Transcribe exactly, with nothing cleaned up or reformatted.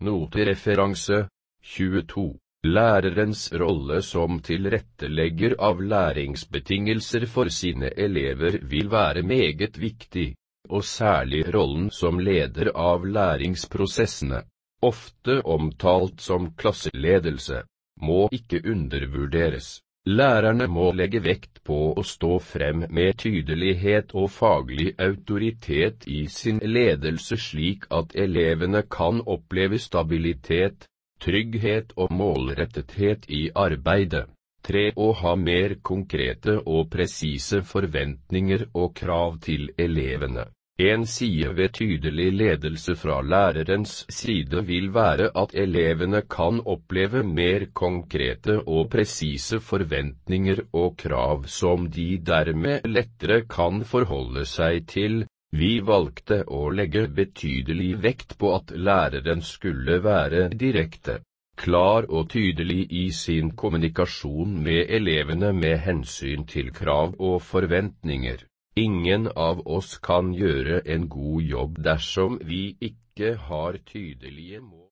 Notereferanse tjueto. Lærerens rolle som tilrettelegger av læringsbetingelser for sine elever vil være meget viktig, og særlig rollen som leder av læringsprosessene, ofte omtalt som klasseledelse, må ikke undervurderes. Lærerne må legge vekt på å stå frem med tydelighet og faglig autoritet i sin ledelse slik at elevene kan oppleve stabilitet, trygghet og målrettethet i arbeidet. tre Å ha mer konkrete og presise forventninger og krav til elevene. En side ved tydelig ledelse fra lærerens side vil være at elevene kan oppleve mer konkrete og presise forventninger og krav som de dermed lettere kan forholde seg til. Vi valgte å legge betydelig vekt på at læreren skulle være direkte, klar og tydelig i sin kommunikasjon med elevene med hensyn til krav og forventninger. Ingen av oss kan gjøre en god jobb dersom vi ikke har tydelige mål.